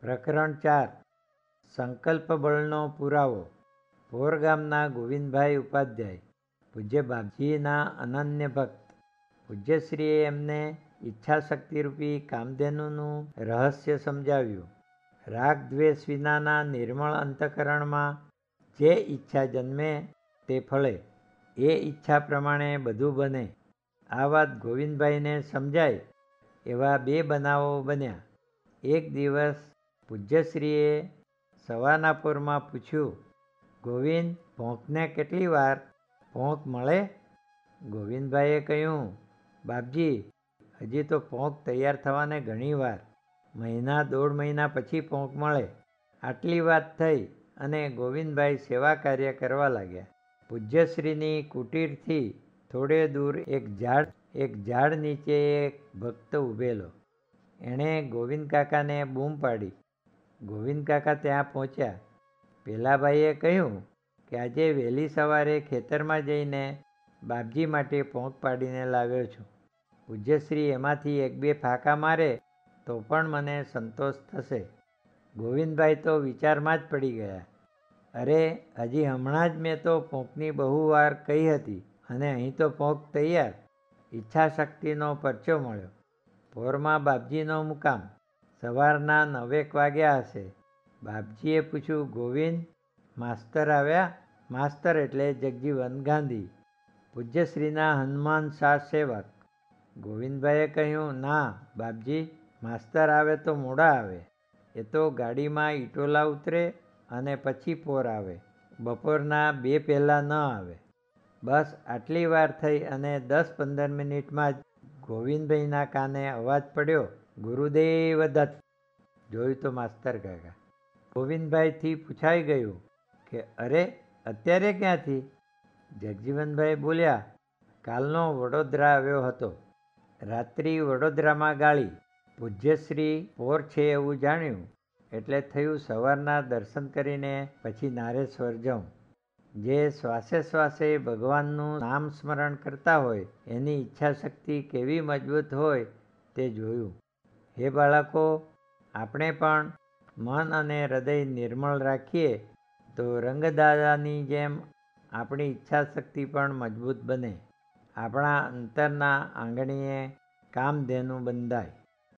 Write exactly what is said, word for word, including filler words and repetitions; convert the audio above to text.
પ્રકરણ ચાર. સંકલ્પ બળનો પુરાવો. ભોર ગામના ગોવિંદભાઈ ઉપાધ્યાય પૂજ્ય બાપજીના અનન્ય ભક્ત. પૂજ્યશ્રીએ એમને ઈચ્છાશક્તિરૂપી કામધેનુનું રહસ્ય સમજાવ્યું. રાગ દ્વેષ વિનાના નિર્મળ અંતઃકરણમાં જે ઈચ્છા જન્મે તે ફળે, એ ઈચ્છા પ્રમાણે બધું બને. આ વાત ગોવિંદભાઈને સમજાય એવા બે બનાવો બન્યા. એક દિવસ પૂજ્યશ્રીએ સવારના પોરમાં પૂછ્યું, ગોવિંદ, ભોંકને કેટલી વાર ભોંક મળે? ગોવિંદભાઈએ કહ્યું, બાપજી, હજી તો ભોંક તૈયાર થવાને ઘણી વાર, મહિના દોઢ મહિના પછી ભોંક મળે. આટલી વાત થઈ અને ગોવિંદભાઈ સેવા કાર્ય કરવા લાગ્યા. પૂજ્યશ્રીની કુટીરથી થોડે દૂર એક ઝાડ એક ઝાડ નીચે એક ભક્ત ઊભેલો. એણે ગોવિંદકાકાને બૂમ પાડી. ગોવિંદકાકા ત્યાં પહોંચ્યા. પેલા ભાઈએ કહ્યું કે આજે વહેલી સવારે ખેતરમાં જઈને બાપજી માટે ભોંક પાડીને લાવ્યો છું. પૂજ્યશ્રી એમાંથી એક બે ફાંકા મારે તો પણ મને સંતોષ થશે. ગોવિંદભાઈ તો વિચારમાં જ પડી ગયા. અરે, હજી હમણાં જ મેં તો ભોંકની બહુ વાર કહી હતી અને અહીં તો ભોંક તૈયાર. ઈચ્છાશક્તિનો પરચો મળ્યો. પોરમાં બાપજીનો મુકામ. સવારના નવેક વાગ્યા હશે. બાપજીએ પૂછ્યું, ગોવિંદ, માસ્તર આવ્યા? માસ્તર એટલે જગજીવન ગાંધી, પૂજ્યશ્રીના હનુમાન શાહ સેવક. ગોવિંદભાઈએ કહ્યું, ના બાપજી, માસ્તર આવે તો મોડા આવે. એ તો ગાડીમાં ઈટોલા ઉતરે અને પછી પોર આવે. બપોરના બે પહેલાં ન આવે. બસ આટલી વાર થઈ અને દસ પંદર મિનિટમાં જ ગોવિંદભાઈના કાને અવાજ પડ્યો, ગુરુદેવ દત્ત. જોયું તો માસ્તર કાકા. ગોવિંદભાઈથી પૂછાઈ ગયું કે અરે, અત્યારે ક્યાંથી? જગજીવનભાઈ બોલ્યા, કાલનો વડોદરા આવ્યો હતો. રાત્રિ વડોદરામાં ગાળી. પૂજ્યશ્રી પોર છે એવું જાણ્યું એટલે થયું સવારના દર્શન કરીને પછી નારેશ્વર જાઉં. જે શ્વાસે શ્વાસે ભગવાનનું નામ સ્મરણ કરતા હોય એની ઈચ્છાશક્તિ કેવી મજબૂત હોય તે જોયું. હે બાળકો, આપણે પણ મન અને હૃદય નિર્મળ રાખીએ તો રંગદાદાની જેમ આપણી ઈચ્છાશક્તિ પણ મજબૂત બને. આપણા અંતરના આંગણીએ કામધેનુ બંધાય.